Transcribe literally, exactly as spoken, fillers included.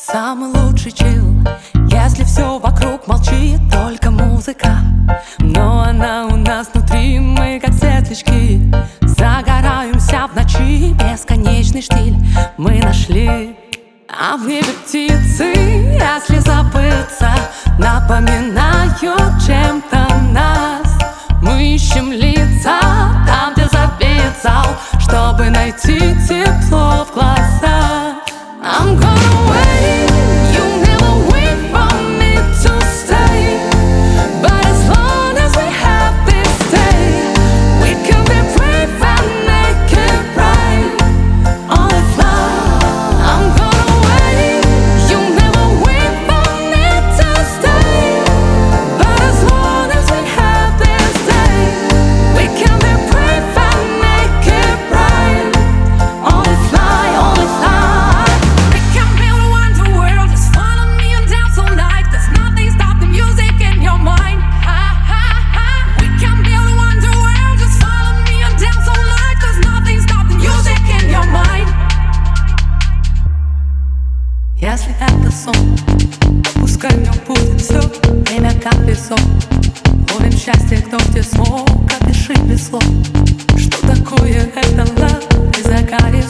самый лучший чил, если все вокруг молчит, только музыка. Но она у нас внутри, мы как светлячки, загораемся в ночи, бесконечный штиль мы нашли. А вы птицы, если забыться, напоминают чем-то нас. Мы ищем лица там, где забит зал, чтобы найти тепло в глазах. I'm gonna wait, you never wait for me to stay. But as long as we have this day, we can be brave and make it right on the fly. I'm gonna wait, you never wait for me to stay. But as long as we have this day, we can be brave and make it right on the fly, on the fly. Если это сон, пускай в нем будет все. Время как песок, ловим счастье, кто где смог. Опиши без слов, что такое это love. И закаришь